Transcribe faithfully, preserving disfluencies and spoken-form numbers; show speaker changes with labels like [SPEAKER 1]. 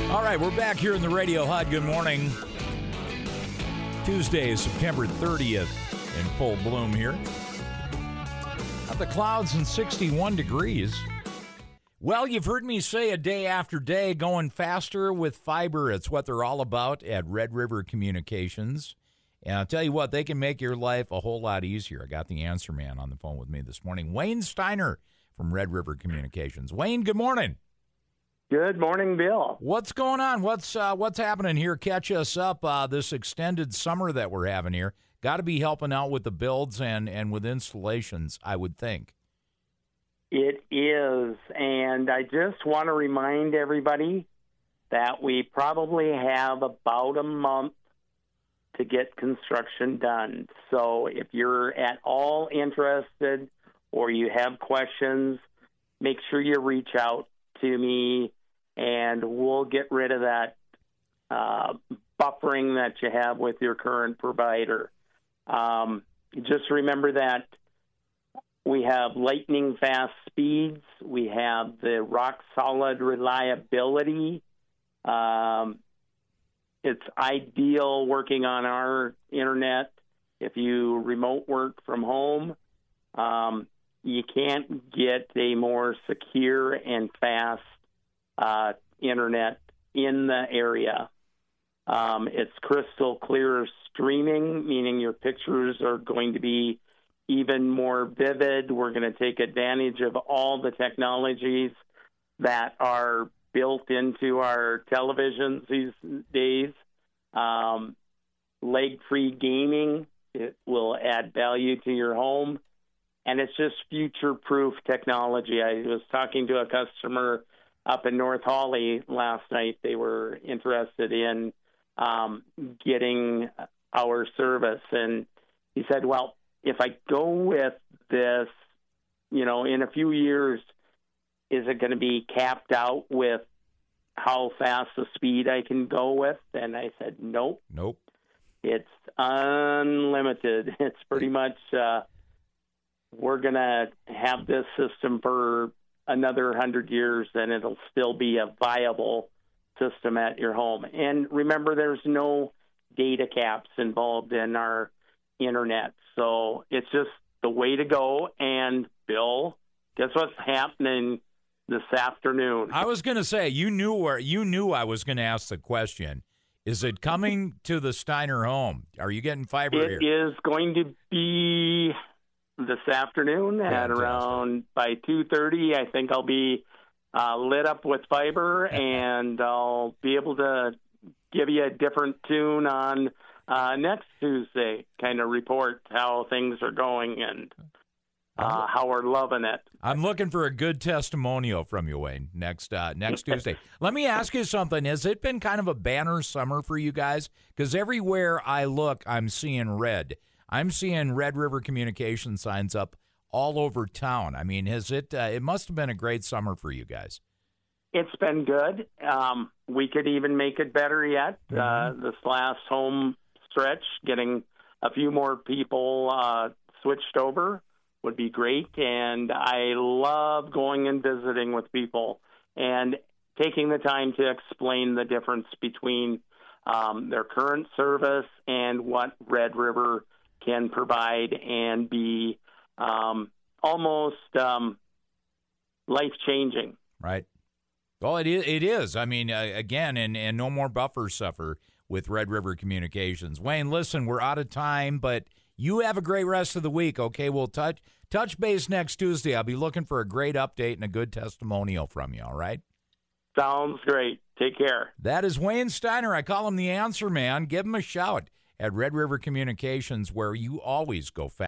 [SPEAKER 1] All right, we're back here in the Radio H U D. Good morning. Tuesday, September thirtieth, in full bloom here. Up the clouds and sixty-one degrees. Well, you've heard me say a day after day, going faster with fiber. It's what they're all about at Red River Communications. And I'll tell you what, they can make your life a whole lot easier. I got the answer man on the phone with me this morning, Wayne Steiner from Red River Communications. Wayne, good morning.
[SPEAKER 2] Good morning, Bill.
[SPEAKER 1] What's going on? What's uh, what's happening here? Catch us up. Uh, this extended summer that we're having here. Got to be helping out with the builds and, and with installations, I would think.
[SPEAKER 2] It is, and I just want to remind everybody that we probably have about a month to get construction done. So if you're at all interested or you have questions, make sure you reach out to me, and we'll get rid of that uh, buffering that you have with your current provider. Um, just remember that we have lightning fast speeds. We have the rock solid reliability. Um, it's ideal working on our internet if you remote work from home. Um, you can't get a more secure and fast uh, internet in the area. Um, it's crystal clear streaming, meaning your pictures are going to be even more vivid. We're going to take advantage of all the technologies that are built into our televisions these days. Um, lag-free gaming, it will add value to your home. And it's just future-proof technology. I was talking to a customer up in North Hawley last night. They were interested in um, getting our service. And he said, well, if I go with this, you know, in a few years, is it going to be capped out with how fast the speed I can go with? And I said, nope.
[SPEAKER 1] Nope.
[SPEAKER 2] It's unlimited. It's pretty much... Uh, we're going to have this system for another one hundred years, and it'll still be a viable system at your home. And remember, there's no data caps involved in our internet. So it's just the way to go. And, Bill, guess what's happening this afternoon?
[SPEAKER 1] I was going to say, you knew where you knew I was going to ask the question. Is it coming to the Steiner home? Are you getting fiber
[SPEAKER 2] it
[SPEAKER 1] here?
[SPEAKER 2] It is going to be... this afternoon at
[SPEAKER 1] Fantastic.
[SPEAKER 2] Around by two thirty. I think I'll be uh, lit up with fiber, and I'll be able to give you a different tune on uh, next Tuesday, kind of report how things are going and uh, how we're loving it.
[SPEAKER 1] I'm looking for a good testimonial from you, Wayne, next uh, next Tuesday. Let me ask you something. Has it been kind of a banner summer for you guys? Because everywhere I look, I'm seeing red. I'm seeing Red River Communication signs up all over town. I mean, has it? Uh, it must have been a great summer for you guys.
[SPEAKER 2] It's been good. Um, we could even make it better yet.
[SPEAKER 1] Mm-hmm.
[SPEAKER 2] Uh, this last home stretch, getting a few more people uh, switched over would be great. And I love going and visiting with people and taking the time to explain the difference between um, their current service and what Red River can provide and be um, almost um, life-changing.
[SPEAKER 1] Right. Well, it is. It is. I mean, uh, again, and, and no more buffer suffer with Red River Communications. Wayne, listen, we're out of time, but you have a great rest of the week, okay? We'll touch, touch base next Tuesday. I'll be looking for a great update and a good testimonial from you, all right?
[SPEAKER 2] Sounds great. Take care.
[SPEAKER 1] That is Wayne Steiner. I call him the answer man. Give him a shout at Red River Communications, where you always go fast.